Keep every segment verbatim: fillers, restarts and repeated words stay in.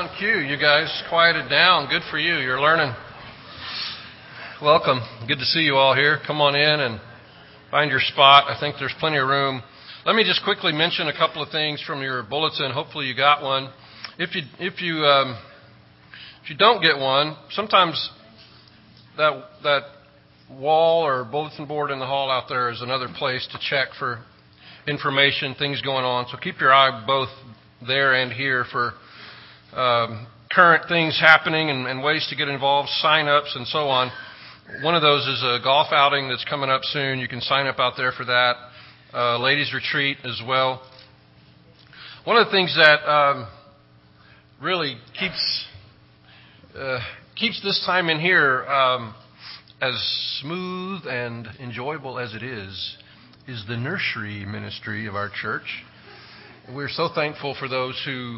on cue. You guys quieted down. Good for you. You're learning. Welcome. Good to see you all here. Come on in and find your spot. I think there's plenty of room. Let me just quickly mention a couple of things from your bulletin. Hopefully you got one. If you if you um, if you don't get one, sometimes that that wall or bulletin board in the hall out there is another place to check for information, things going on. So keep your eye both there and here for um, current things happening and, and ways to get involved, sign-ups and so on. One of those is a golf outing that's coming up soon. You can sign up out there for that. Uh, ladies retreat as well. One of the things that um, really keeps uh, keeps this time in here um, as smooth and enjoyable as it is, is the nursery ministry of our church. We're so thankful for those who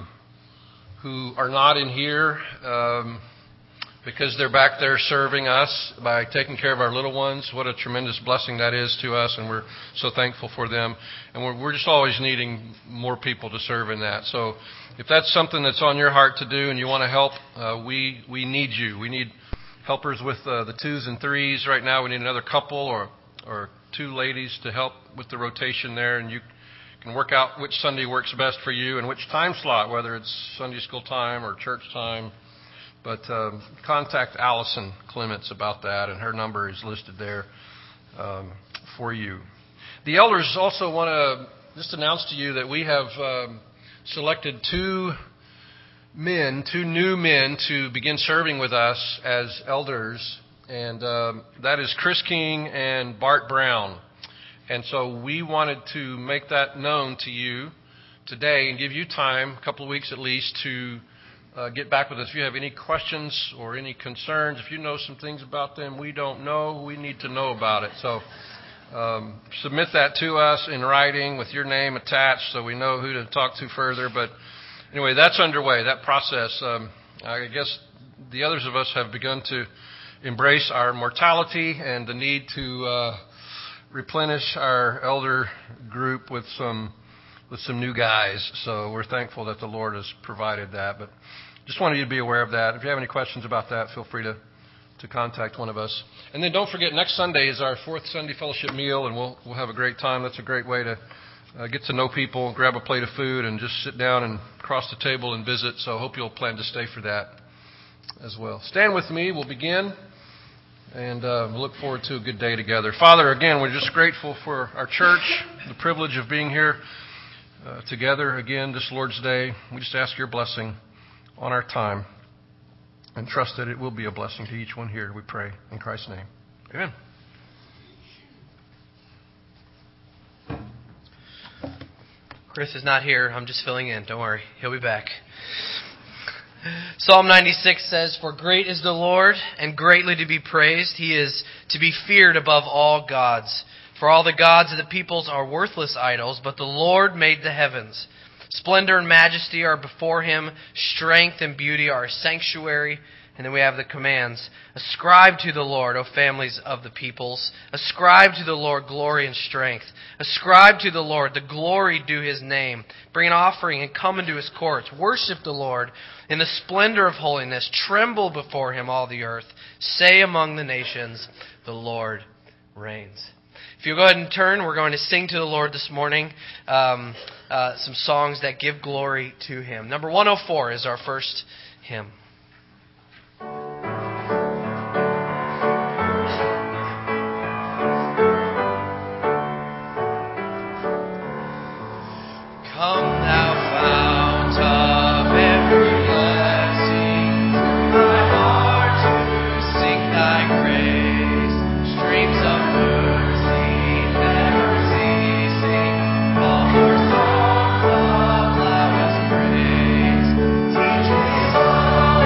who are not in here um, because they're back there serving us by taking care of our little ones. What a tremendous blessing that is to us, and we're so thankful for them. And we're, we're just always needing more people to serve in that. So if that's something that's on your heart to do and you want to help, uh, we we need you. We need helpers with uh, the twos and threes. Right now we need another couple or or two ladies to help with the rotation there, and you can work out which Sunday works best for you and which time slot, whether it's Sunday school time or church time. But um, contact Allison Clements about that, and her number is listed there um, for you. The elders also want to just announce to you that we have um, selected two men, two new men to begin serving with us as elders, and um, that is Chris King and Bart Brown. And so we wanted to make that known to you today and give you time, a couple of weeks at least, to uh, get back with us. If you have any questions or any concerns, if you know some things about them we don't know, we need to know about it. So um, submit that to us in writing with your name attached so we know who to talk to further. But anyway, that's underway, that process. Um, I guess the others of us have begun to embrace our mortality and the need to uh, replenish our elder group with some with some new guys. So we're thankful that the Lord has provided that. But just wanted you to be aware of that. If you have any questions about that, feel free to, to contact one of us. And then don't forget, next Sunday is our fourth Sunday fellowship meal, and we'll we'll have a great time. That's a great way to uh, get to know people, grab a plate of food, and just sit down and cross the table and visit. So I hope you'll plan to stay for that as well. Stand with me. We'll begin. And uh, we look forward to a good day together. Father, again, we're just grateful for our church, the privilege of being here uh, together again this Lord's Day. We just ask your blessing on our time and trust that it will be a blessing to each one here, we pray. In Christ's name. Amen. Chris is not here. I'm just filling in. Don't worry. He'll be back. Psalm ninety-six says, "For great is the Lord, and greatly to be praised. He is to be feared above all gods. For all the gods of the peoples are worthless idols, but the Lord made the heavens. Splendor and majesty are before him. Strength and beauty are a sanctuary." And then we have the commands. "Ascribe to the Lord, O families of the peoples. Ascribe to the Lord glory and strength. Ascribe to the Lord the glory due his name. Bring an offering and come into his courts. Worship the Lord in the splendor of holiness. Tremble before him, all the earth. Say among the nations, the Lord reigns." If you go ahead and turn, we're going to sing to the Lord this morning um, uh, some songs that give glory to him. Number one oh four is our first hymn. Teach me all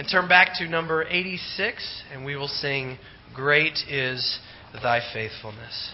turn back to number eighty-six, and we will sing, Great is Thy Faithfulness.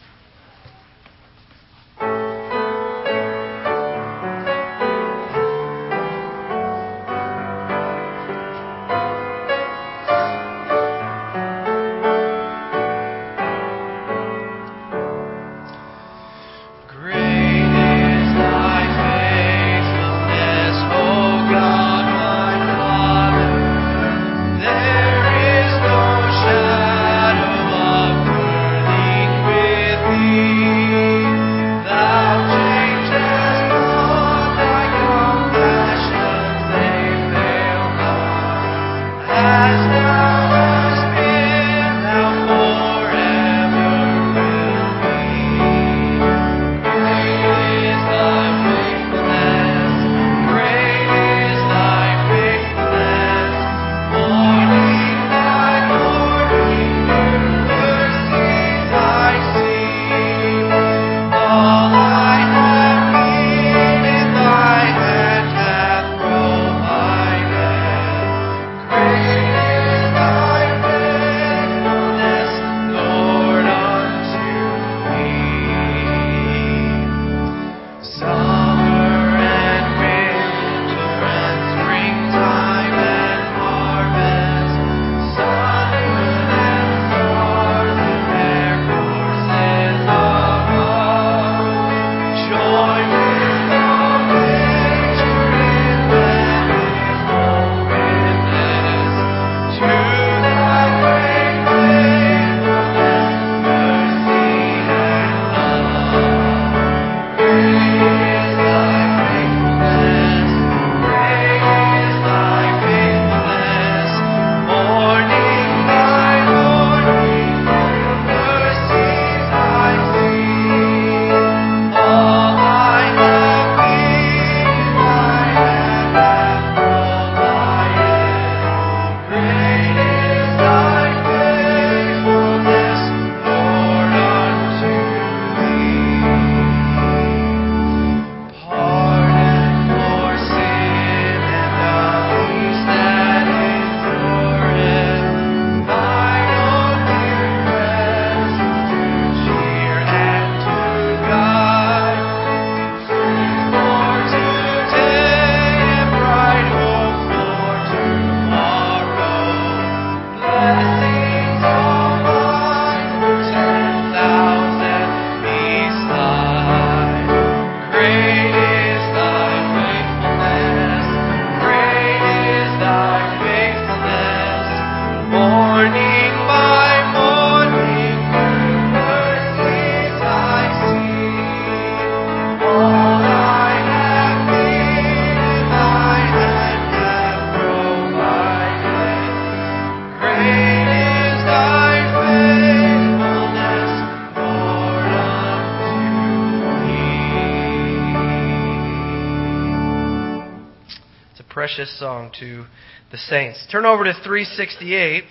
Precious song to the saints. Turn over to three sixty-eight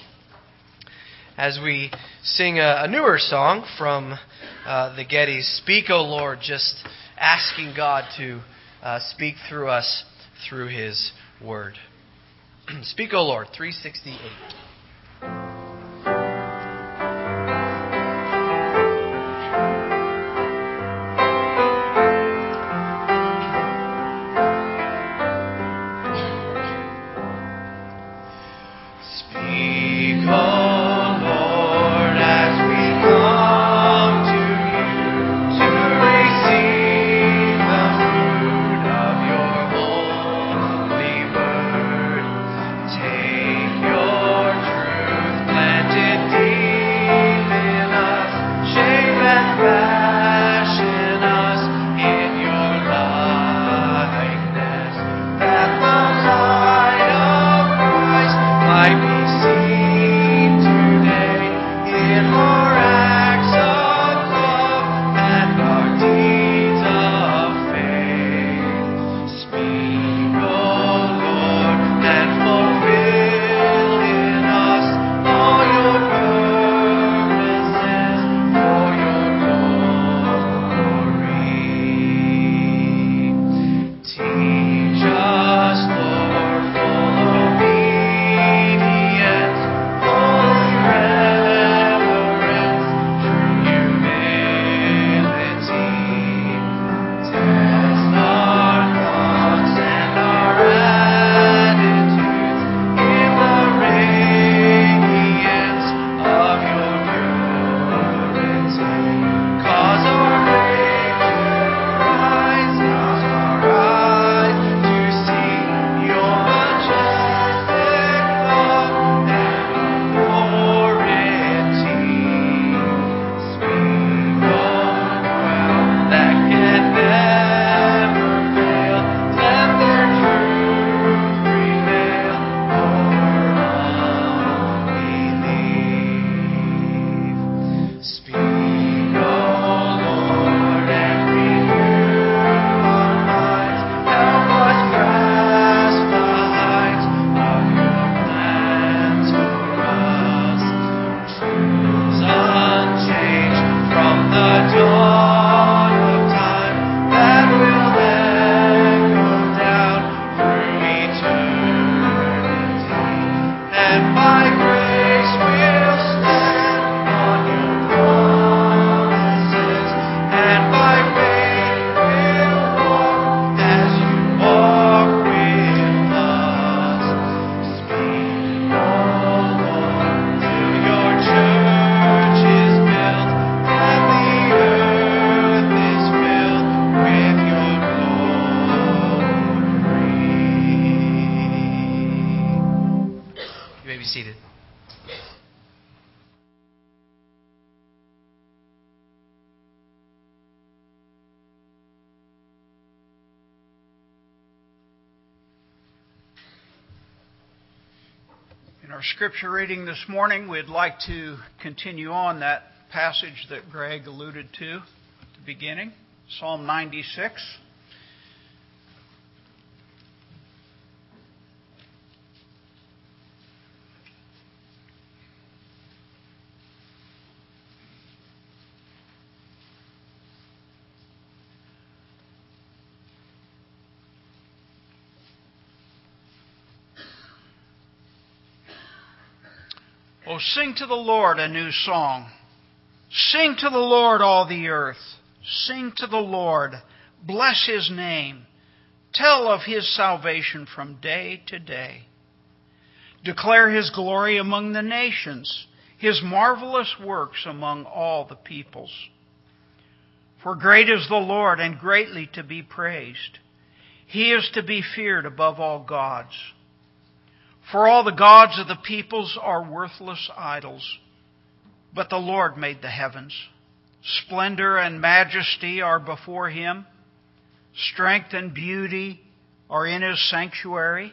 as we sing a, a newer song from uh, the Gettys. Speak, O Lord, just asking God to uh, speak through us through His Word. Speak, O Lord, three sixty-eight. Take your Our scripture reading this morning, we'd like to continue on that passage that Greg alluded to at the beginning, Psalm ninety-six. Oh, sing to the Lord a new song. Sing to the Lord, all the earth. Sing to the Lord. Bless His name. Tell of His salvation from day to day. Declare His glory among the nations, His marvelous works among all the peoples. For great is the Lord, and greatly to be praised. He is to be feared above all gods. For all the gods of the peoples are worthless idols, but the Lord made the heavens. Splendor and majesty are before Him. Strength and beauty are in His sanctuary.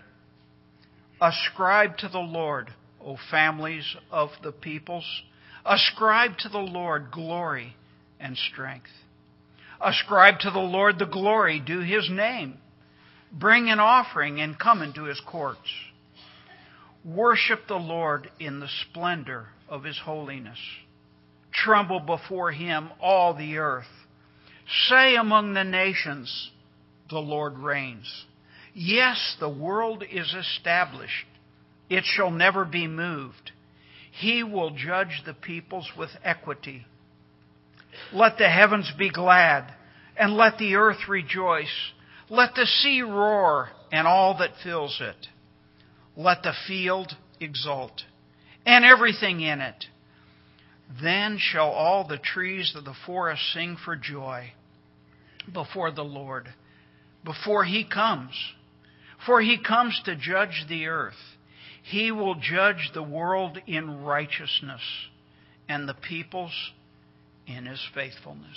Ascribe to the Lord, O families of the peoples. Ascribe to the Lord glory and strength. Ascribe to the Lord the glory due His name. Bring an offering and come into His courts. Worship the Lord in the splendor of His holiness. Tremble before Him, all the earth. Say among the nations, the Lord reigns. Yes, the world is established. It shall never be moved. He will judge the peoples with equity. Let the heavens be glad, and let the earth rejoice. Let the sea roar, and all that fills it. Let the field exult, and everything in it. Then shall all the trees of the forest sing for joy before the Lord, before He comes. For He comes to judge the earth. He will judge the world in righteousness, and the peoples in His faithfulness.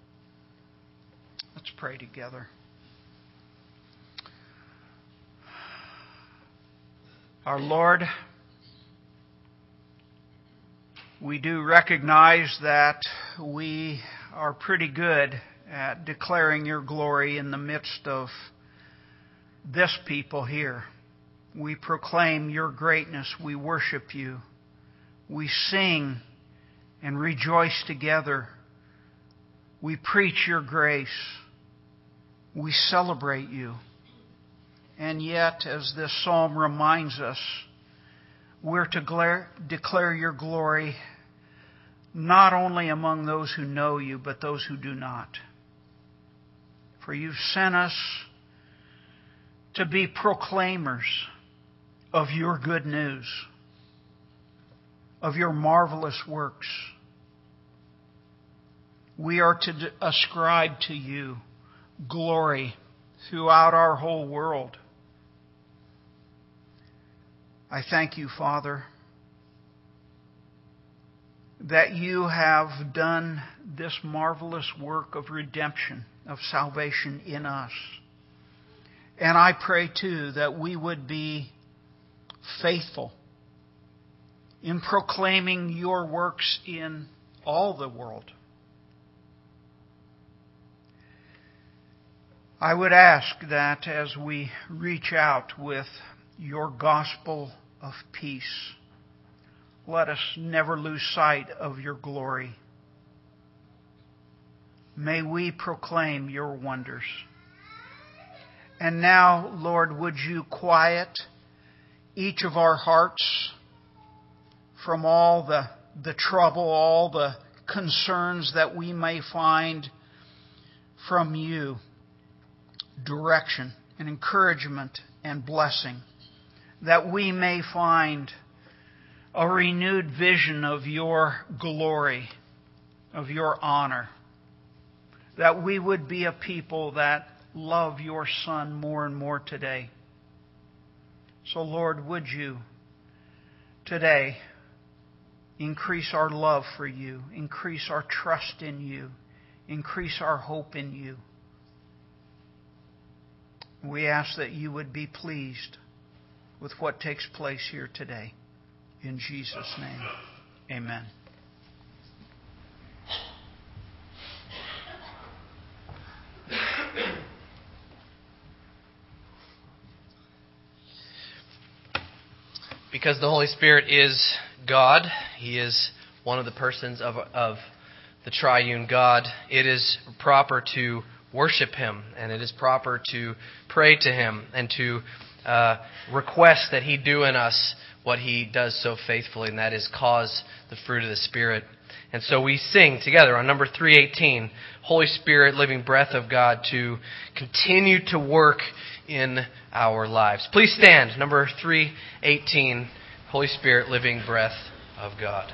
Let's pray together. Our Lord, we do recognize that we are pretty good at declaring Your glory in the midst of this people here. We proclaim Your greatness. We worship You. We sing and rejoice together. We preach Your grace. We celebrate You. And yet, as this psalm reminds us, we're to declare, declare Your glory not only among those who know You, but those who do not. For You've sent us to be proclaimers of Your good news, of Your marvelous works. We are to ascribe to You glory throughout our whole world. I thank You, Father, that You have done this marvelous work of redemption, of salvation in us. And I pray, too, that we would be faithful in proclaiming Your works in all the world. I would ask that as we reach out with Your gospel of peace, let us never lose sight of Your glory. May we proclaim Your wonders. And now, Lord, would You quiet each of our hearts from all the, the trouble, all the concerns that we may find from You. Direction and encouragement and blessing, that we may find a renewed vision of Your glory, of Your honor, that we would be a people that love Your Son more and more today. So, Lord, would You today increase our love for You, increase our trust in You, increase our hope in You. We ask that You would be pleased with what takes place here today. In Jesus' name, amen. Because the Holy Spirit is God, He is one of the persons of, of the triune God, it is proper to worship Him, and it is proper to pray to Him, and to uh, request that He do in us what He does so faithfully, and that is cause the fruit of the Spirit. And so we sing together on number three eighteen, Holy Spirit, living breath of God, to continue to work in our lives. Please stand, number three eighteen, Holy Spirit, living breath of God.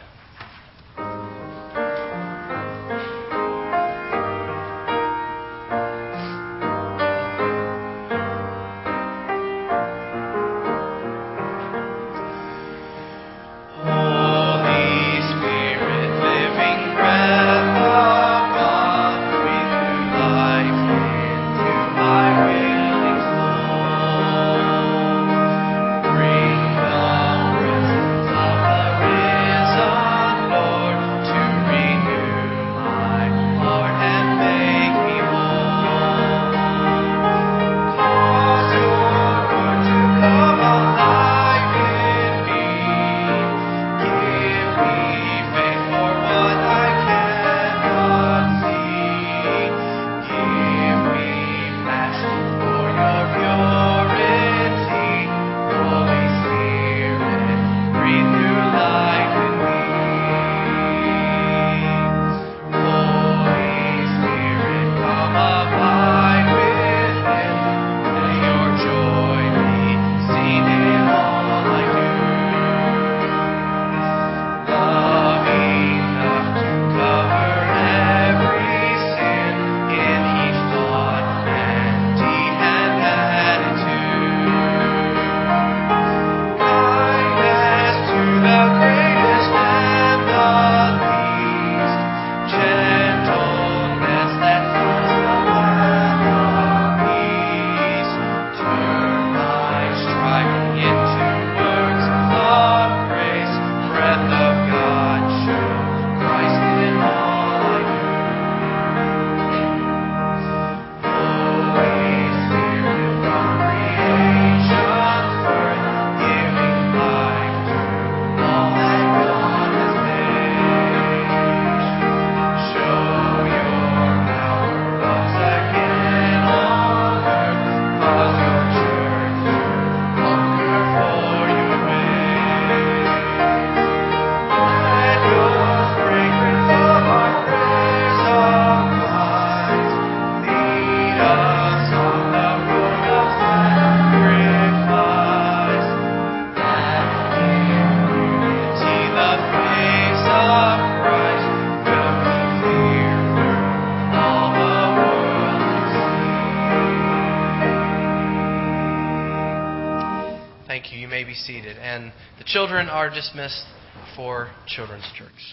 Seated, and the children are dismissed for Children's Church.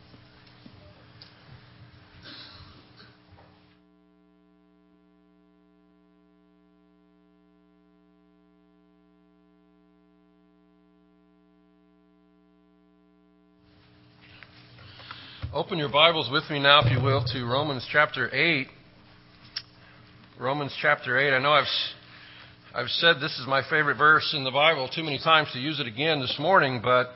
Open your Bibles with me now, if you will, to Romans chapter eight. Romans chapter eight. I know I've I've said this is my favorite verse in the Bible too many times to use it again this morning, but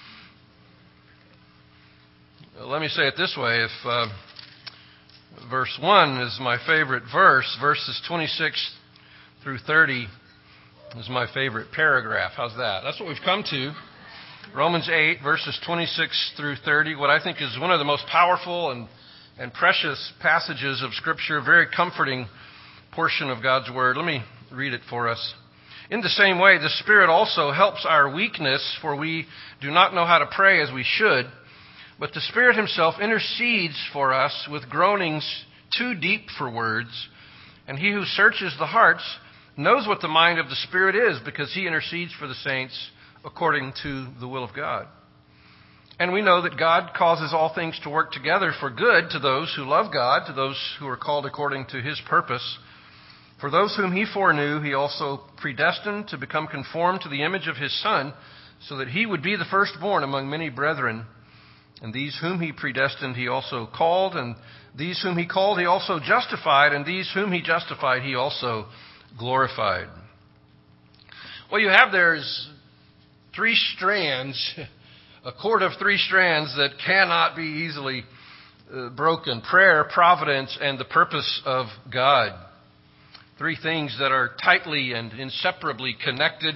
let me say it this way. If uh, verse one is my favorite verse, verses twenty-six through thirty is my favorite paragraph. How's that? That's what we've come to. Romans eight, verses twenty-six through thirty, what I think is one of the most powerful and, and precious passages of Scripture, very comforting portion of God's Word. Let me read it for us. In the same way, the Spirit also helps our weakness, for we do not know how to pray as we should, but the Spirit Himself intercedes for us with groanings too deep for words, and He who searches the hearts knows what the mind of the Spirit is, because He intercedes for the saints according to the will of God. And we know that God causes all things to work together for good to those who love God, to those who are called according to His purpose. For those whom He foreknew, He also predestined to become conformed to the image of His Son, so that he would be the firstborn among many brethren. And these whom he predestined, he also called. And these whom he called, he also justified. And these whom he justified, he also glorified. What you have there is three strands, a cord of three strands that cannot be easily uh, broken. Prayer, providence, and the purpose of God. Three things that are tightly and inseparably connected,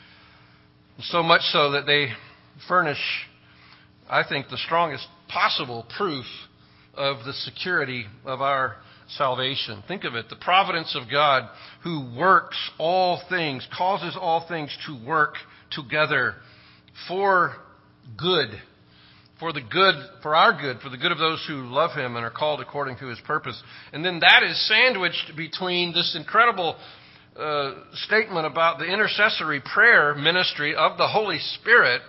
so much so that they furnish, I think, the strongest possible proof of the security of our salvation. Think of it, the providence of God who works all things, causes all things to work together for good, for the good, for our good, for the good of those who love him and are called according to his purpose. And then that is sandwiched between this incredible uh, statement about the intercessory prayer ministry of the Holy Spirit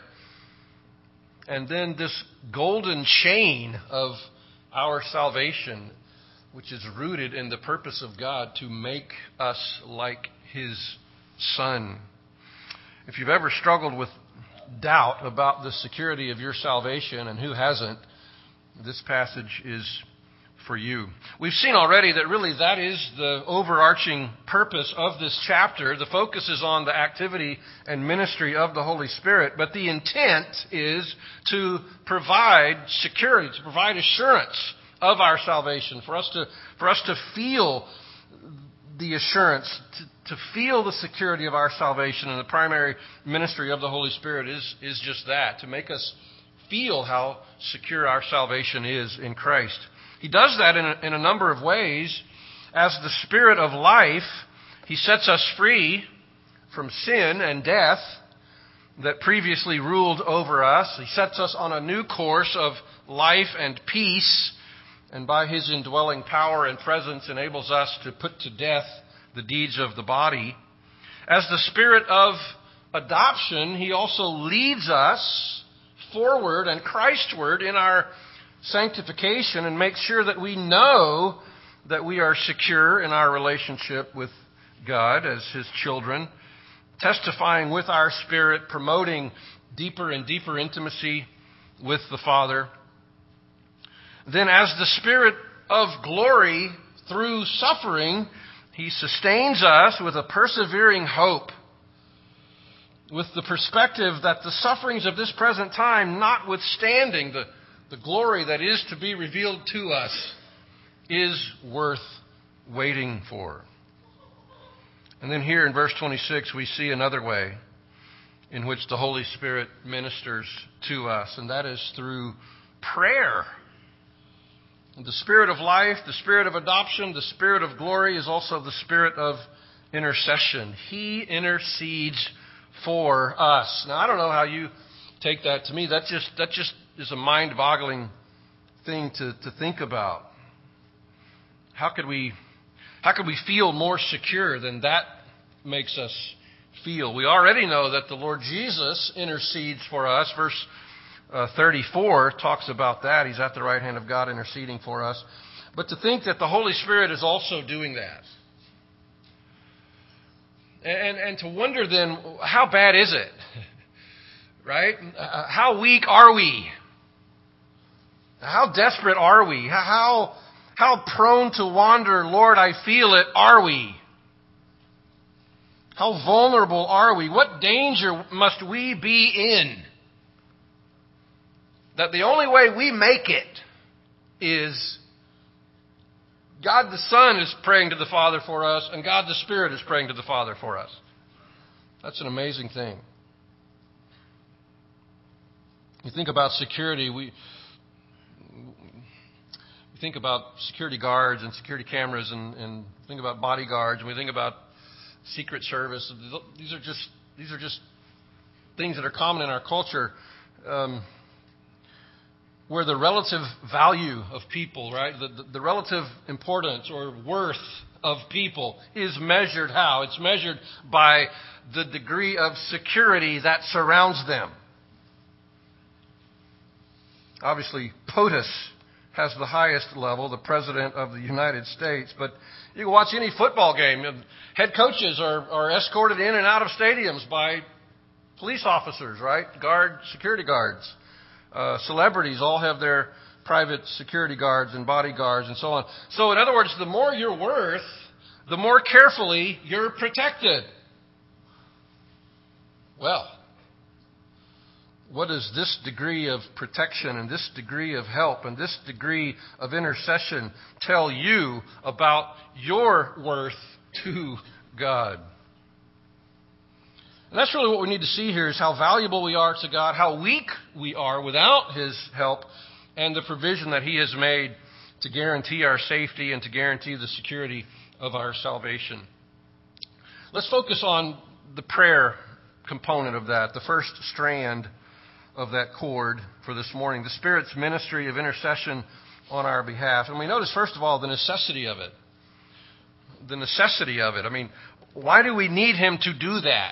and then this golden chain of our salvation, which is rooted in the purpose of God to make us like his Son. If you've ever struggled with doubt about the security of your salvation, and who hasn't, this passage is for you. We've seen already that really that is the overarching purpose of this chapter. The focus is on the activity and ministry of the Holy Spirit, but the intent is to provide security, to provide assurance of our salvation, for us to, for us to feel the assurance, to, to feel the security of our salvation. And the primary ministry of the Holy Spirit is, is just that, to make us feel how secure our salvation is in Christ. He does that in a, in a number of ways. As the Spirit of life, he sets us free from sin and death that previously ruled over us. He sets us on a new course of life and peace, and by his indwelling power and presence enables us to put to death the deeds of the body. As the Spirit of adoption, he also leads us forward and Christward in our sanctification and makes sure that we know that we are secure in our relationship with God as his children, testifying with our spirit, promoting deeper and deeper intimacy with the Father. Then as the Spirit of glory through suffering, he sustains us with a persevering hope, with the perspective that the sufferings of this present time, notwithstanding the, the glory that is to be revealed to us, is worth waiting for. And then here in verse twenty-six, we see another way in which the Holy Spirit ministers to us, and that is through prayer. The Spirit of life, the Spirit of adoption, the Spirit of glory is also the Spirit of intercession. He intercedes for us. Now, I don't know how you take that. To me, that just that just is a mind-boggling thing to, to think about. How could we how could we feel more secure than that makes us feel? We already know that the Lord Jesus intercedes for us. Verse uh, thirty-four talks about that. He's at the right hand of God interceding for us. But to think that the Holy Spirit is also doing that. And, and to wonder then, how bad is it? Right? Uh, how weak are we? How desperate are we? How, how prone to wander, Lord, I feel it, are we? How vulnerable are we? What danger must we be in? That the only way we make it is God the Son is praying to the Father for us, and God the Spirit is praying to the Father for us. That's an amazing thing. You think about security, we, we think about security guards and security cameras, and, and think about bodyguards, and we think about Secret Service. These are just these are just things that are common in our culture. Um, where the relative value of people, right, the, the, the relative importance or worth of people is measured how? It's measured by the degree of security that surrounds them. Obviously, POTUS has the highest level, the President of the United States, but you can watch any football game. Head coaches are, are escorted in and out of stadiums by Police officers, right? Guard, security guards. Uh, celebrities all have their private security guards and bodyguards and so on. So in other words, the more you're worth, the more carefully you're protected. Well, what does this degree of protection and this degree of help and this degree of intercession tell you about your worth to God? And that's really what we need to see here, is how valuable we are to God, how weak we are without His help, and the provision that He has made to guarantee our safety and to guarantee the security of our salvation. Let's focus on the prayer component of that, the first strand of that cord for this morning, the Spirit's ministry of intercession on our behalf. And we notice, first of all, the necessity of it. The necessity of it. I mean, why do we need Him to do that?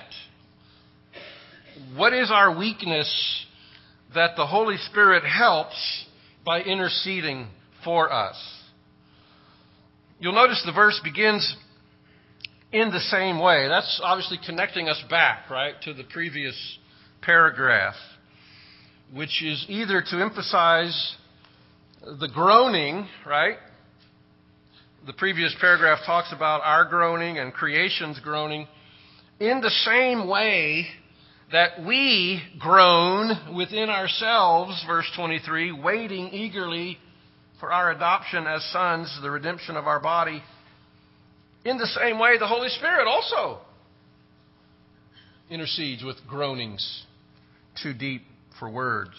What is our weakness that the Holy Spirit helps by interceding for us? You'll notice the verse begins in the same way. That's obviously connecting us back, right, to the previous paragraph, which is either to emphasize the groaning, right? The previous paragraph talks about our groaning and creation's groaning. In the same way that we groan within ourselves, verse twenty-three, waiting eagerly for our adoption as sons, the redemption of our body. In the same way, the Holy Spirit also intercedes with groanings too deep for words.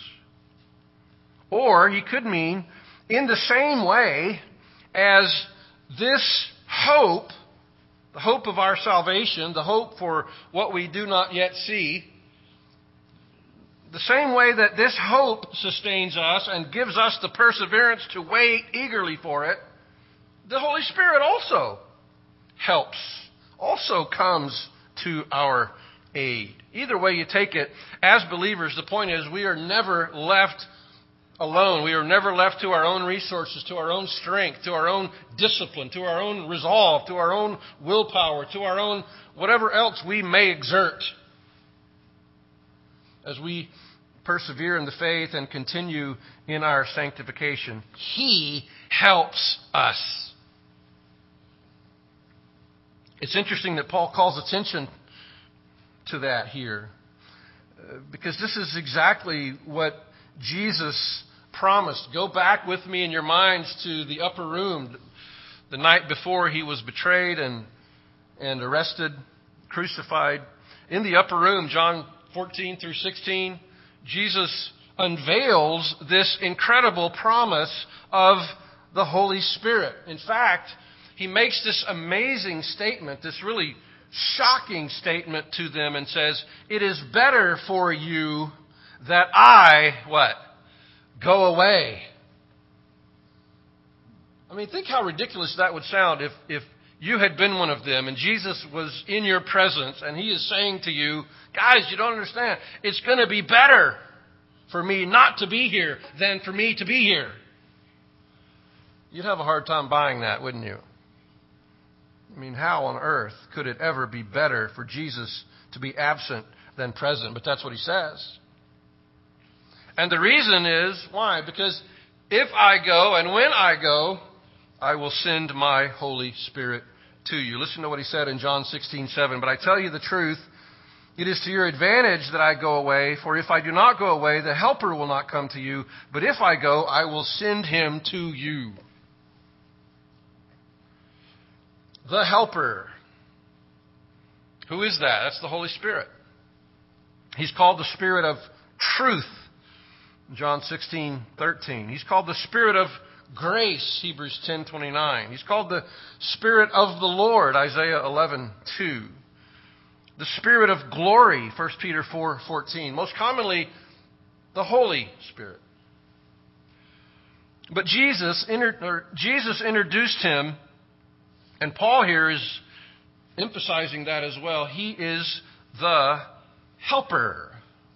Or he could mean, in the same way as this hope, the hope of our salvation, the hope for what we do not yet see, the same way that this hope sustains us and gives us the perseverance to wait eagerly for it, the Holy Spirit also helps, also comes to our aid. Either way you take it, as believers, the point is we are never left alone. We are never left to our own resources, to our own strength, to our own discipline, to our own resolve, to our own willpower, to our own whatever else we may exert. As we persevere in the faith and continue in our sanctification, He helps us. It's interesting that Paul calls attention to that here, uh, because this is exactly what Jesus promised. Go back with me in your minds to the upper room the night before He was betrayed and, and arrested, crucified. In the upper room, John fourteen through sixteen, Jesus unveils this incredible promise of the Holy Spirit. In fact, He makes this amazing statement, this really shocking statement to them, and says, "It is better for you that I," what? "Go away." I mean, think how ridiculous that would sound if, if you had been one of them and Jesus was in your presence and He is saying to you, "Guys, you don't understand. It's going to be better for me not to be here than for me to be here." You'd have a hard time buying that, wouldn't you? I mean, how on earth could it ever be better for Jesus to be absent than present? But that's what He says. And the reason is, why? Because if I go and when I go, I will send my Holy Spirit to you. Listen to what He said in John sixteen seven. "But I tell you the truth, it is to your advantage that I go away, for if I do not go away, the Helper will not come to you. But if I go, I will send Him to you." The Helper. Who is that? That's the Holy Spirit. He's called the Spirit of truth, John sixteen thirteen. He's called the Spirit of grace, Hebrews ten twenty-nine. He's called the Spirit of the Lord, Isaiah eleven two. The Spirit of glory, First Peter four fourteen. Most commonly, the Holy Spirit. But Jesus, or Jesus introduced Him, and Paul here is emphasizing that as well. He is the Helper.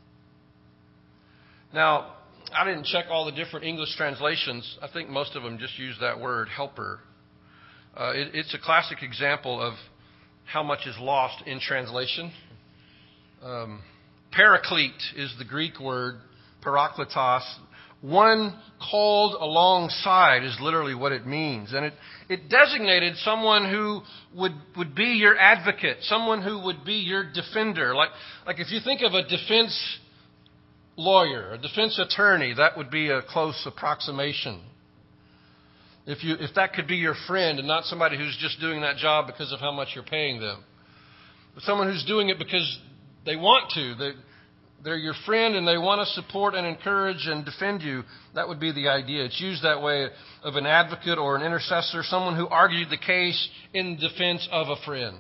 Now, I didn't check all the different English translations. I think most of them just use that word, helper. Uh, it, it's a classic example of how much is lost in translation. Um, Paraclete is the Greek word, parakletos. One called alongside is literally what it means. And it, it designated someone who would, would be your advocate, someone who would be your defender. Like, like if you think of a defense lawyer, a defense attorney, that would be a close approximation. If you, if that could be your friend and not somebody who's just doing that job because of how much you're paying them. But someone who's doing it because they want to. They, they're your friend and they want to support and encourage and defend you. That would be the idea. It's used that way of an advocate or an intercessor, someone who argued the case in defense of a friend.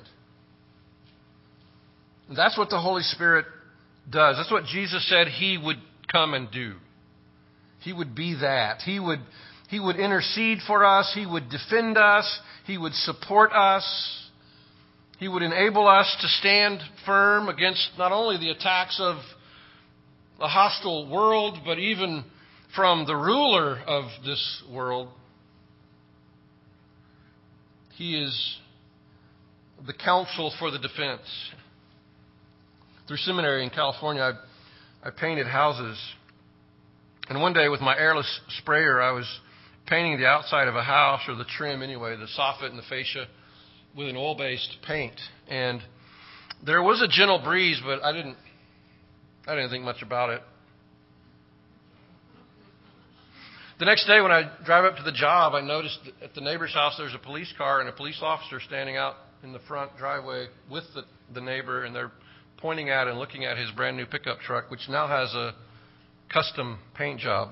And that's what the Holy Spirit does. That's what Jesus said He would come and do. He would be that. He would, he would intercede for us. He would defend us. He would support us. He would enable us to stand firm against not only the attacks of a hostile world, but even from the ruler of this world. He is the counsel for the defense. Through seminary in California, I, I painted houses. And one day with my airless sprayer, I was painting the outside of a house, or the trim anyway, the soffit and the fascia, with an oil-based paint. And there was a gentle breeze, but I didn't I didn't think much about it. The next day when I drive up to the job, I noticed that at the neighbor's house there's a police car and a police officer standing out in the front driveway with the, the neighbor, and they're pointing at and looking at his brand new pickup truck, which now has a custom paint job.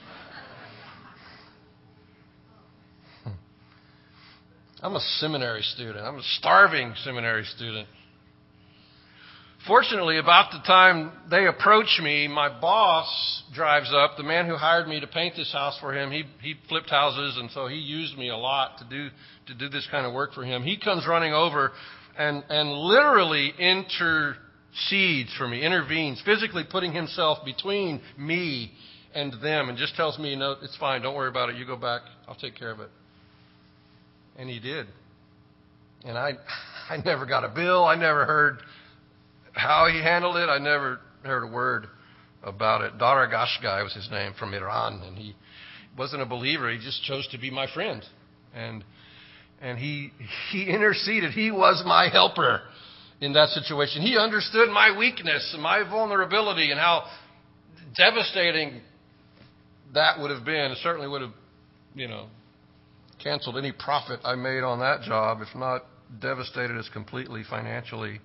I'm a seminary student. I'm a starving seminary student. Fortunately, about the time they approach me, my boss drives up. The man who hired me to paint this house for him, he he flipped houses, and so he used me a lot to do to do this kind of work for him. He comes running over and, and literally intercedes for me, intervenes, physically putting himself between me and them, and just tells me, no, it's fine, don't worry about it. You go back. I'll take care of it. And he did. And I I never got a bill. I never heard how he handled it. I never heard a word about it. Daragashgai was his name, from Iran. And he wasn't a believer. He just chose to be my friend. And and he he interceded. He was my helper in that situation. He understood my weakness and my vulnerability and how devastating that would have been. It certainly would have, you know, canceled any profit I made on that job, if not devastated us completely financially.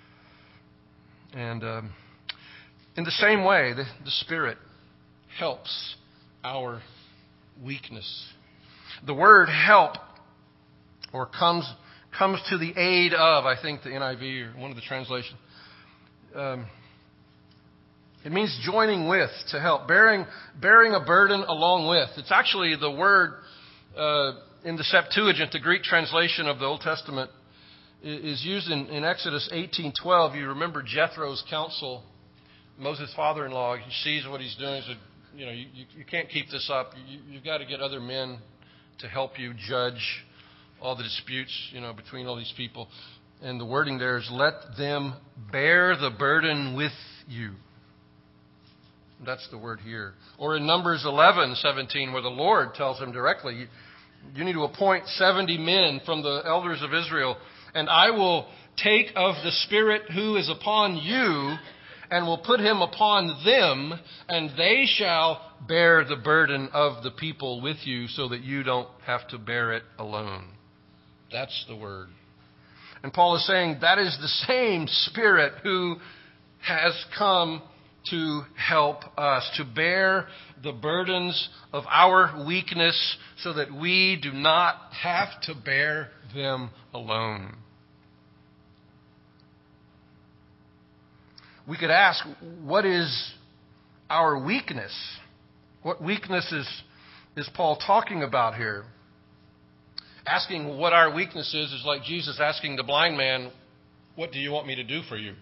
And um, in the same way, the, the Spirit helps our weakness. The word help, or comes comes to the aid of, I think the N I V or one of the translations, um, it means joining with, to help, bearing bearing a burden along with. It's actually the word uh, in the Septuagint, the Greek translation of the Old Testament, is used in, in Exodus eighteen twelve. You remember Jethro's counsel, Moses' father-in-law. He sees what he's doing. He said, you know, you, you, you can't keep this up. You, you've got to get other men to help you judge all the disputes, you know, between all these people. And the wording there is, let them bear the burden with you. That's the word here. Or in Numbers eleven seventeen, where the Lord tells him directly, you, you need to appoint seventy men from the elders of Israel, and I will take of the Spirit who is upon you, and will put him upon them, and they shall bear the burden of the people with you, so that you don't have to bear it alone. That's the word. And Paul is saying that is the same Spirit who has come to help us, to bear the burdens of our weakness, so that we do not have to bear them alone. We could ask, what is our weakness? What weakness is, is Paul talking about here? Asking what our weakness is is like Jesus asking the blind man, what do you want me to do for you?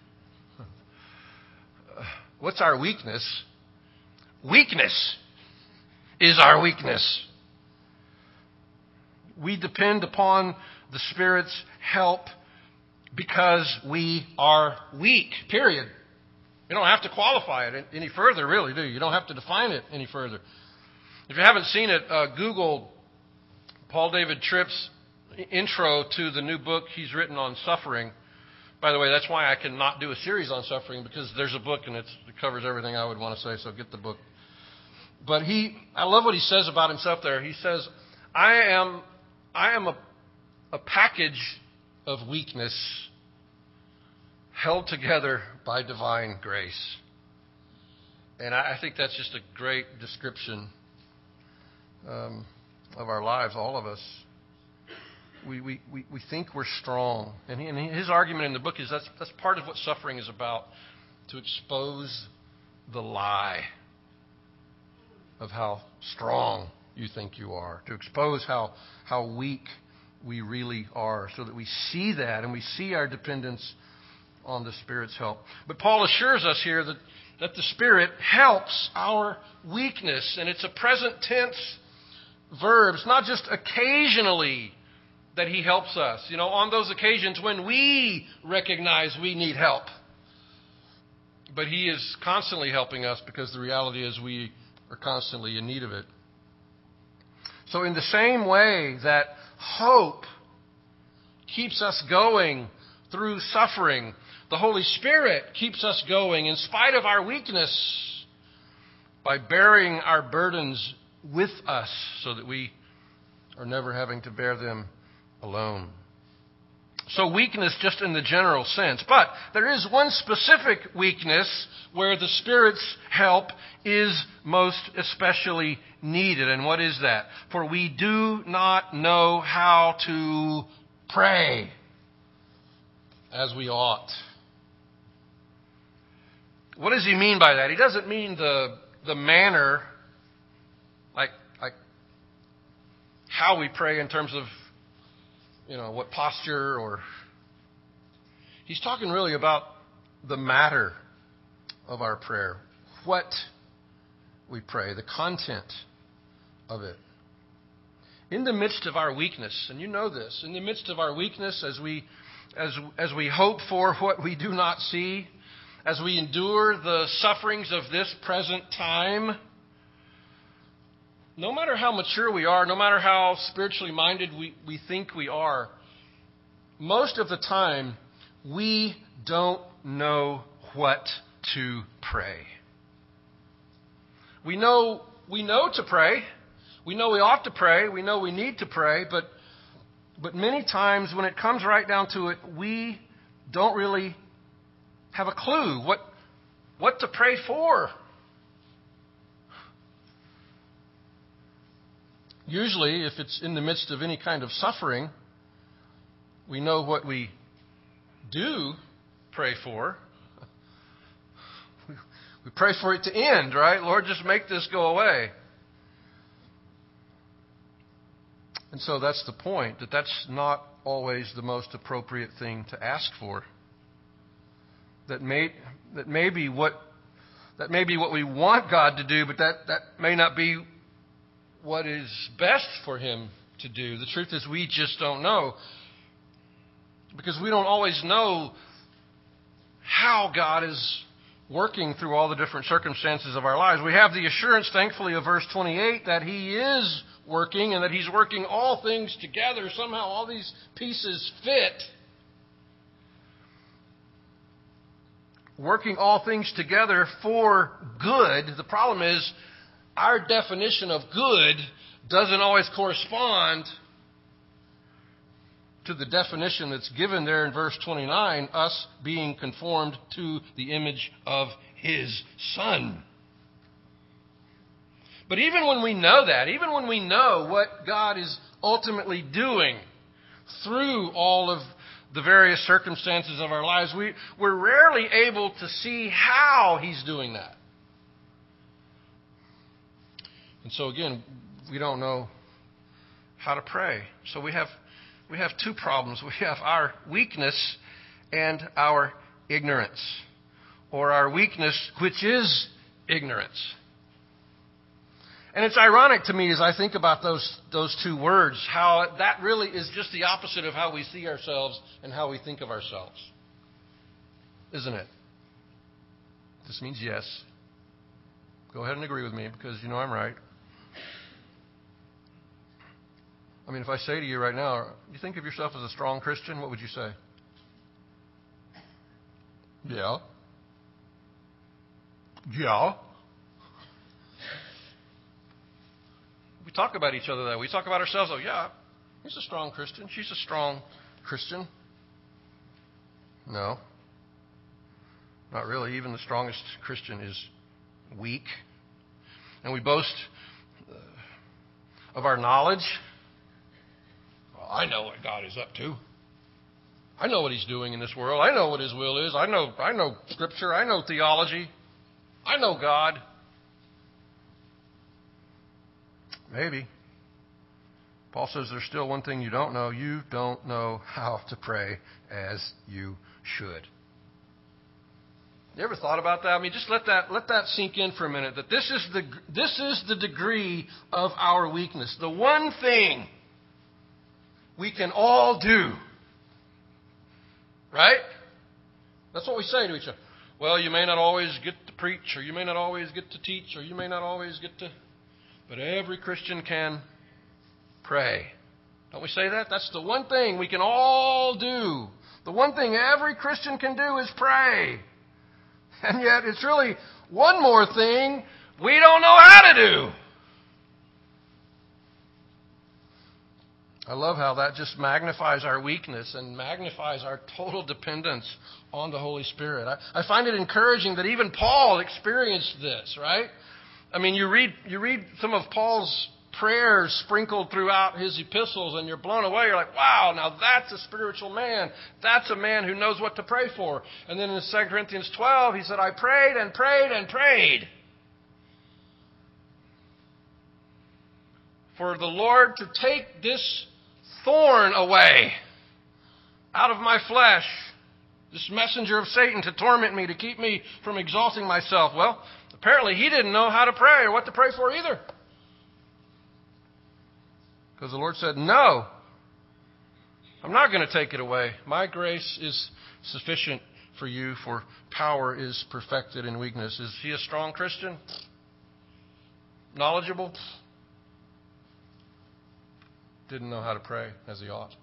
What's our weakness? Weakness is our weakness. We depend upon the Spirit's help because we are weak, period. You don't have to qualify it any further, really, do you? You don't have to define it any further. If you haven't seen it, uh, Google Paul David Tripp's intro to the new book he's written on suffering. By the way, that's why I cannot do a series on suffering, because there's a book and it's, it covers everything I would want to say, so get the book. But he, I love what he says about himself there. He says, I am, I am a, a package of weakness held together by divine grace. And I, I think that's just a great description um, of our lives, all of us. We, we, we, we think we're strong. And, he, and his argument in the book is that's, that's part of what suffering is about, to expose the lie of how strong you think you are, to expose how, how weak we really are, so that we see that and we see our dependence on the Spirit's help. But Paul assures us here that, that the Spirit helps our weakness, and it's a present tense verb. It's not just occasionally that he helps us, you know, on those occasions when we recognize we need help. But he is constantly helping us, because the reality is we are constantly in need of it. So in the same way that hope keeps us going through suffering, the Holy Spirit keeps us going in spite of our weakness by bearing our burdens with us, so that we are never having to bear them alone. So weakness just in the general sense. But there is one specific weakness where the Spirit's help is most especially needed. And what is that? For we do not know how to pray as we ought. What does he mean by that? He doesn't mean the the manner, like like how we pray in terms of, you know, what posture, or he's talking really about the matter of our prayer, what we pray, the content of it. In the midst of our weakness, and you know this, in the midst of our weakness, as we as as we hope for what we do not see, as we endure the sufferings of this present time, no matter how mature we are, no matter how spiritually minded we, we think we are, most of the time we don't know what to pray. We know we know to pray. We know we ought to pray. We know we need to pray. But but many times when it comes right down to it, we don't really have a clue what what to pray for. Usually, if it's in the midst of any kind of suffering, we know what we do pray for. We pray for it to end, right? Lord, just make this go away. And so that's the point, that that's not always the most appropriate thing to ask for. That may that may be what that may be what we want God to do, but that, that may not be what is best for Him to do. The truth is, we just don't know, because we don't always know how God is working through all the different circumstances of our lives. We have the assurance, thankfully, of verse twenty-eight that He is working, and that He's working all things together. Somehow all these pieces fit. Working all things together for good. The problem is, our definition of good doesn't always correspond to the definition that's given there in verse twenty-nine, us being conformed to the image of His Son. But even when we know that, even when we know what God is ultimately doing through all of the various circumstances of our lives, we, we're rarely able to see how He's doing that. And so again, we don't know how to pray. So we have we have two problems. We have our weakness and our ignorance. Or our weakness, which is ignorance. And it's ironic to me as I think about those those two words, how that really is just the opposite of how we see ourselves and how we think of ourselves. Isn't it? This means yes. Go ahead and agree with me because you know I'm right. I mean, if I say to you right now, you think of yourself as a strong Christian, what would you say? Yeah. Yeah. We talk about each other that way. We talk about ourselves, oh, yeah, he's a strong Christian. She's a strong Christian. No. Not really. Even the strongest Christian is weak. And we boast uh, of our knowledge. Well, I know what God is up to. I know what He's doing in this world. I know what His will is. I know, I know Scripture. I know theology. I know God. Maybe. Paul says there's still one thing you don't know. You don't know how to pray as you should. You ever thought about that? I mean, just let that let that sink in for a minute. That this is the this is the degree of our weakness. The one thing we can all do. Right? That's what we say to each other. Well, you may not always get to preach, or you may not always get to teach, or you may not always get to... But every Christian can pray. Don't we say that? That's the one thing we can all do. The one thing every Christian can do is pray. And yet it's really one more thing we don't know how to do. I love how that just magnifies our weakness and magnifies our total dependence on the Holy Spirit. I, I find it encouraging that even Paul experienced this, right? I mean, you read you read some of Paul's prayers sprinkled throughout his epistles, and you're blown away. You're like, wow, now that's a spiritual man. That's a man who knows what to pray for. And then in Second Corinthians twelve, he said, I prayed and prayed and prayed for the Lord to take this thorn away out of my flesh, this messenger of Satan to torment me, to keep me from exalting myself. Well, apparently he didn't know how to pray or what to pray for either. Because the Lord said, no, I'm not going to take it away. My grace is sufficient for you, for power is perfected in weakness. Is he a strong Christian? Knowledgeable? Didn't know how to pray as he ought.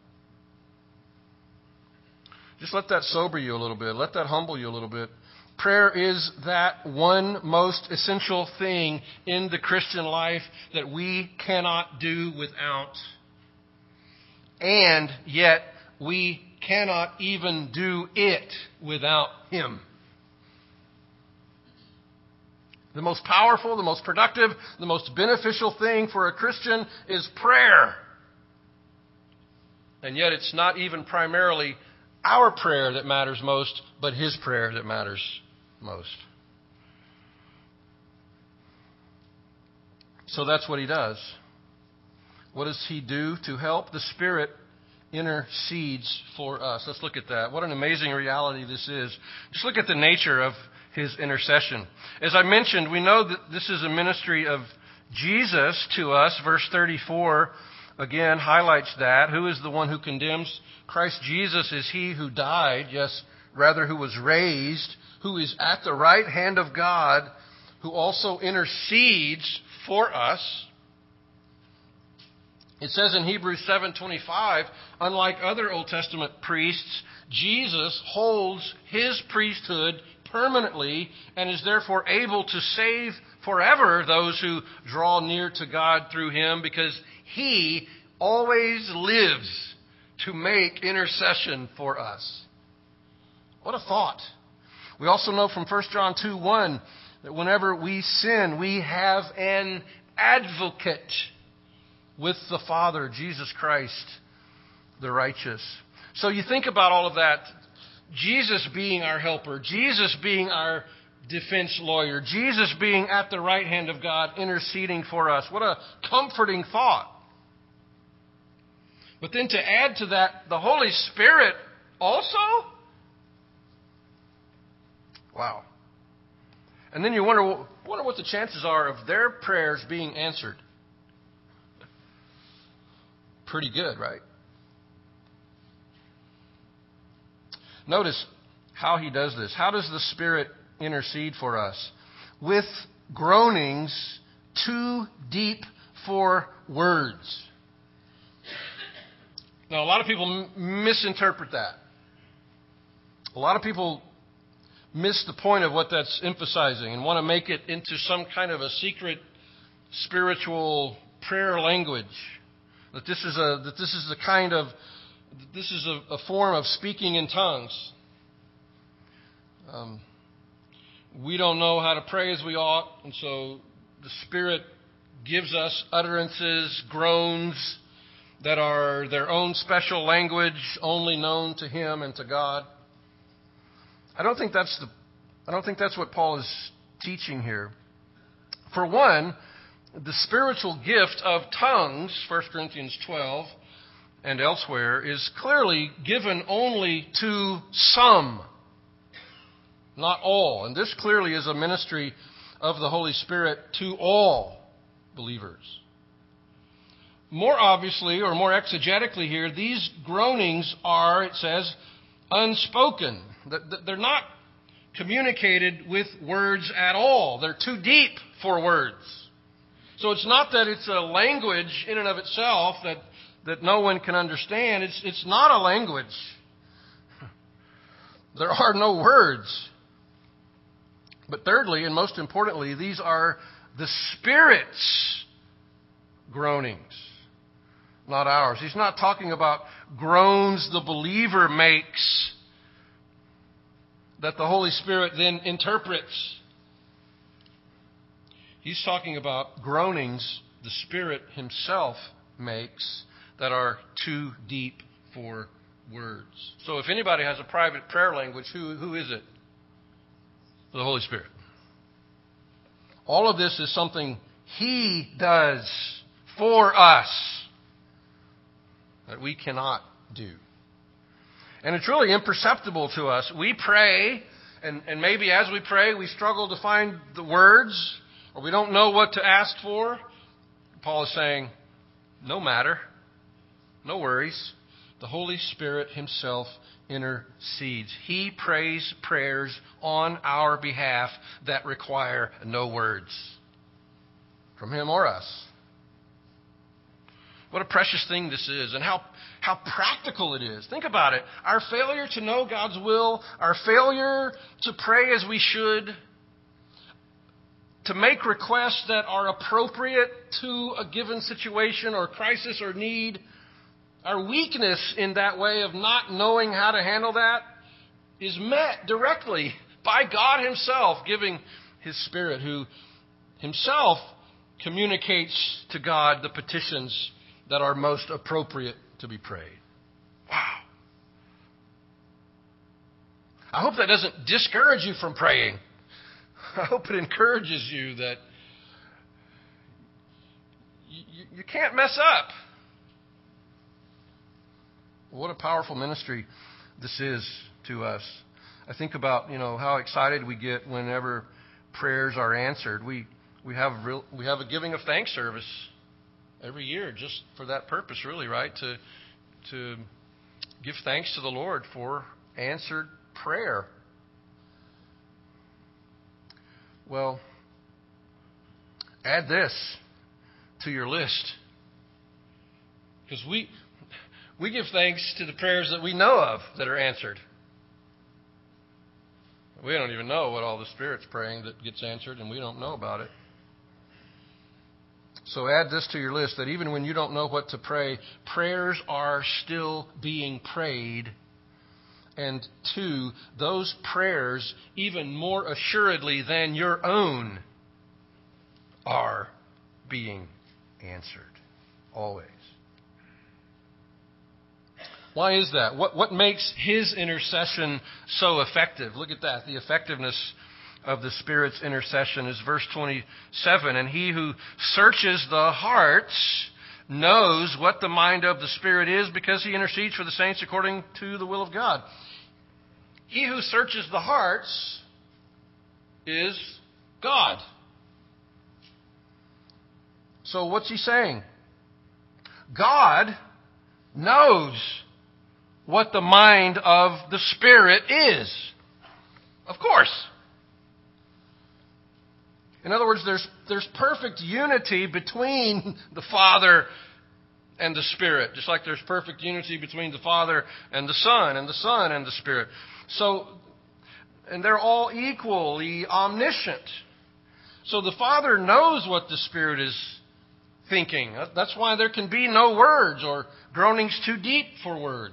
Just let that sober you a little bit. Let that humble you a little bit. Prayer is that one most essential thing in the Christian life that we cannot do without. And yet we cannot even do it without Him. The most powerful, the most productive, the most beneficial thing for a Christian is prayer. And yet it's not even primarily our prayer that matters most, but His prayer that matters most. So that's what He does. What does He do to help? The Spirit intercedes for us. Let's look at that. What an amazing reality this is. Just look at the nature of His intercession. As I mentioned, we know that this is a ministry of Jesus to us. Verse thirty-four again highlights that. Who is the one who condemns? Christ Jesus is He who died, yes, rather who was raised, who is at the right hand of God, who also intercedes for us. It says in Hebrews seven twenty-five, unlike other Old Testament priests, Jesus holds His priesthood permanently and is therefore able to save forever those who draw near to God through Him, because He always lives to make intercession for us. What a thought. We also know from First John two one that whenever we sin, we have an advocate with the Father, Jesus Christ, the righteous. So you think about all of that. Jesus being our helper, Jesus being our defense lawyer, Jesus being at the right hand of God, interceding for us. What a comforting thought. But then to add to that, the Holy Spirit also? Wow. And then you wonder, wonder what the chances are of their prayers being answered. Pretty good, right? Notice how He does this. How does the Spirit intercede for us with groanings too deep for words. Now, a lot of people m- misinterpret that. A lot of people miss the point of what that's emphasizing and want to make it into some kind of a secret spiritual prayer language. That this is a that this is the kind of this is a, a form of speaking in tongues. Um, we don't know how to pray as we ought, and so the Spirit gives us utterances, groans that are their own special language, only known to Him and to God. I don't think that's the I don't think that's what Paul is teaching here. For one, the spiritual gift of tongues, First Corinthians twelve and elsewhere, is clearly given only to some, not all. And this clearly is a ministry of the Holy Spirit to all believers. More obviously, or more exegetically here, these groanings are, it says, unspoken. They're not communicated with words at all. They're too deep for words. So it's not that it's a language in and of itself that, that no one can understand. It's, it's not a language. There are no words. But thirdly, and most importantly, these are the Spirit's groanings, not ours. He's not talking about groans the believer makes that the Holy Spirit then interprets. He's talking about groanings the Spirit Himself makes that are too deep for words. So if anybody has a private prayer language, who, who is it? The Holy Spirit. All of this is something He does for us that we cannot do. And it's really imperceptible to us. We pray, and, and maybe as we pray, we struggle to find the words, or we don't know what to ask for. Paul is saying, no matter, no worries. The Holy Spirit Himself intercedes. He prays prayers on our behalf that require no words from Him or us. What a precious thing this is, and how, how practical it is. Think about it. Our failure to know God's will, our failure to pray as we should, to make requests that are appropriate to a given situation or crisis or need, our weakness in that way of not knowing how to handle that is met directly by God Himself, giving His Spirit, who Himself communicates to God the petitions that are most appropriate to be prayed. Wow. I hope that doesn't discourage you from praying. I hope it encourages you that you, you, you can't mess up. What a powerful ministry this is to us. I think about, you know, how excited we get whenever prayers are answered. We we have real, we have a giving of thanks service every year just for that purpose, really, right? To to give thanks to the Lord for answered prayer. Well, add this to your list, because we we give thanks to the prayers that we know of that are answered. We don't even know what all the Spirit's praying that gets answered, and we don't know about it. So add this to your list, that even when you don't know what to pray, prayers are still being prayed. And two, those prayers, even more assuredly than your own, are being answered. Always. Why is that? What, what makes His intercession so effective? Look at that. The effectiveness of the Spirit's intercession is verse twenty-seven. And He who searches the hearts knows what the mind of the Spirit is, because He intercedes for the saints according to the will of God. He who searches the hearts is God. So what's He saying? God knows what the mind of the Spirit is. Of course. In other words, there's, there's perfect unity between the Father and the Spirit, just like there's perfect unity between the Father and the Son, and the Son and the Spirit. So, and they're all equally omniscient. So the Father knows what the Spirit is thinking. That's why there can be no words or groanings too deep for words.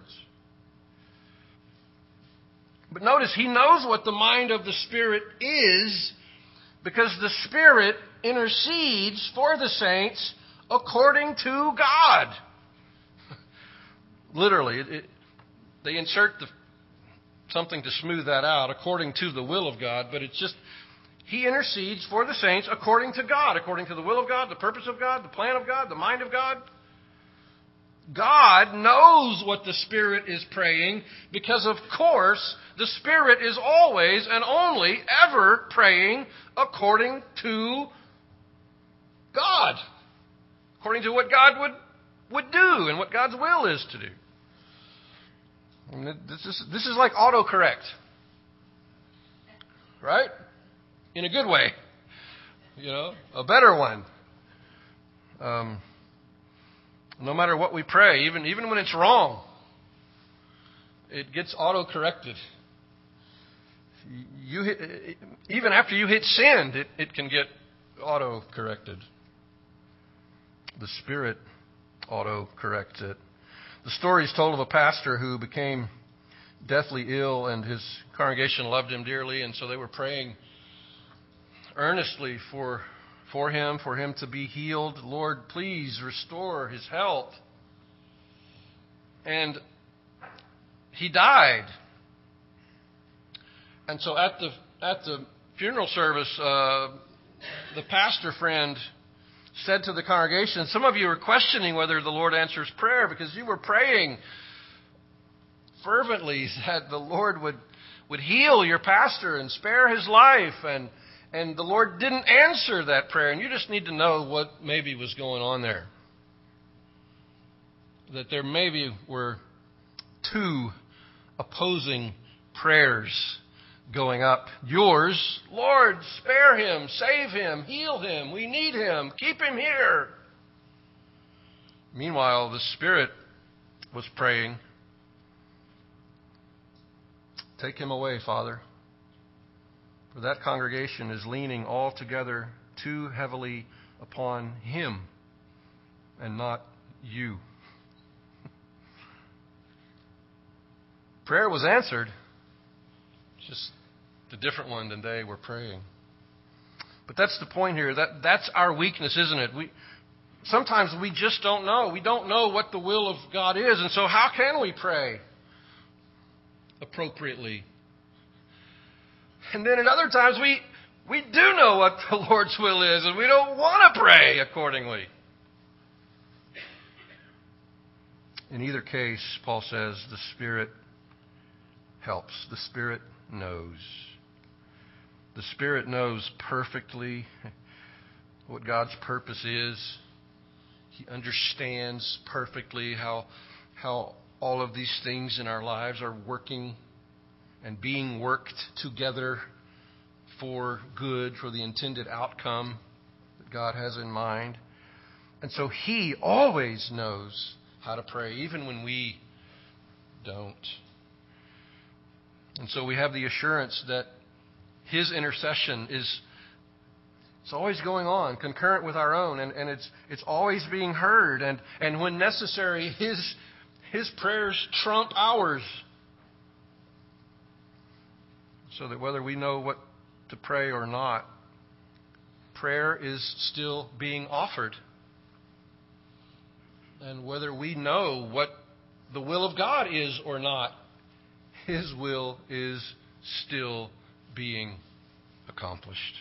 But notice, He knows what the mind of the Spirit is, because the Spirit intercedes for the saints according to God. Literally, it, it, they insert the, something to smooth that out, according to the will of God, but it's just, He intercedes for the saints according to God, according to the will of God, the purpose of God, the plan of God, the mind of God. God knows what the Spirit is praying, because, of course, the Spirit is always and only ever praying according to God, according to what God would, would do and what God's will is to do. I mean, this is, this is like autocorrect, right? In a good way, you know, a better one. Um, no matter what we pray, even even when it's wrong, it gets auto-corrected. You hit, even after you hit send, it, it can get auto-corrected. The Spirit auto-corrects it. The story is told of a pastor who became deathly ill, and his congregation loved him dearly, and so they were praying earnestly for for him, for him to be healed. Lord, please restore his health. And he died. And so at the at the funeral service, uh, the pastor friend said to the congregation, some of you are questioning whether the Lord answers prayer, because you were praying fervently that the Lord would, would heal your pastor and spare his life, and and the Lord didn't answer that prayer, and you just need to know what maybe was going on there. That there maybe were two opposing prayers going up. Yours, Lord, spare him, save him, heal him, we need him, keep him here. Meanwhile, the Spirit was praying, take him away, Father. For that congregation is leaning altogether too heavily upon him and not you. Prayer was answered, just a different one than they were praying. But that's the point here. That that's our weakness, isn't it? We sometimes we just don't know. We don't know what the will of God is, and so how can we pray appropriately? And then at other times we we do know what the Lord's will is, and we don't want to pray accordingly. In either case, Paul says, the Spirit helps. The Spirit knows. The Spirit knows perfectly what God's purpose is. He understands perfectly how, how all of these things in our lives are working and being worked together for good, for the intended outcome that God has in mind. And so He always knows how to pray, even when we don't. And so we have the assurance that His intercession is it's always going on, concurrent with our own, and, and it's it's always being heard. And, and when necessary, His His prayers trump ours. So that whether we know what to pray or not, prayer is still being offered. And whether we know what the will of God is or not, His will is still being accomplished.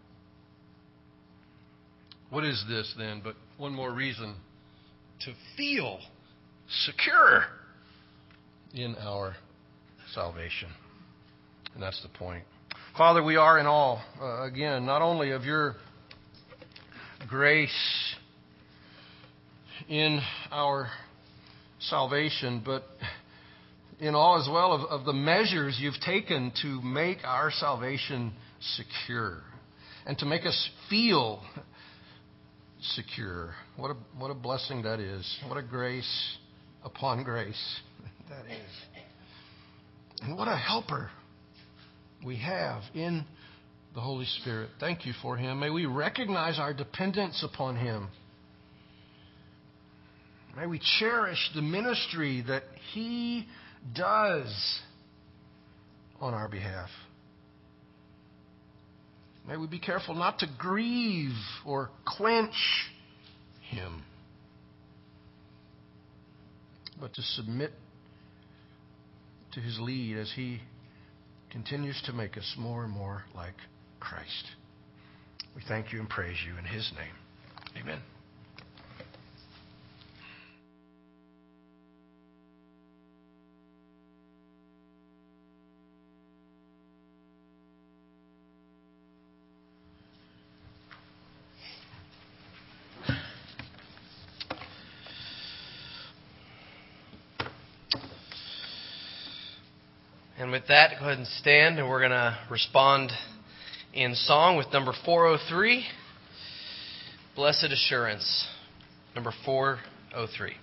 What is this then but one more reason to feel secure in our salvation? And that's the point. Father, we are in awe, uh, again, not only of your grace in our salvation, but in awe as well of, of the measures you've taken to make our salvation secure. and to make us feel secure. What a, what a blessing that is. What a grace upon grace that is. And what a helper we have in the Holy Spirit. Thank you for Him. May we recognize our dependence upon Him. May we cherish the ministry that He does on our behalf. May we be careful not to grieve or quench Him, but to submit to His lead as He continues to make us more and more like Christ. We thank you and praise you in His name. Amen. And with that, go ahead and stand, and we're going to respond in song with number four oh three, Blessed Assurance, number four oh three.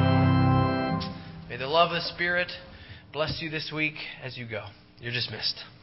Bless you this week as you go. You're dismissed.